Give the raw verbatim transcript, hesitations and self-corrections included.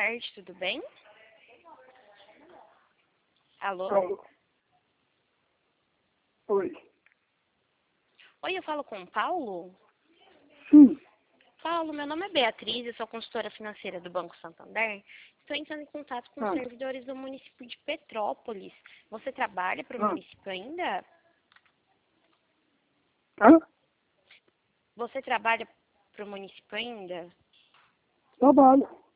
tarde, tudo bem? Alô? Alô? Oi. Oi, eu falo com o Paulo? Sim. Paulo, meu nome é Beatriz, eu sou consultora financeira do Banco Santander. Estou entrando em contato com os Ah. servidores do município de Petrópolis. Você trabalha para o Ah. município ainda? Hã? Você trabalha para o município ainda? Trabalho.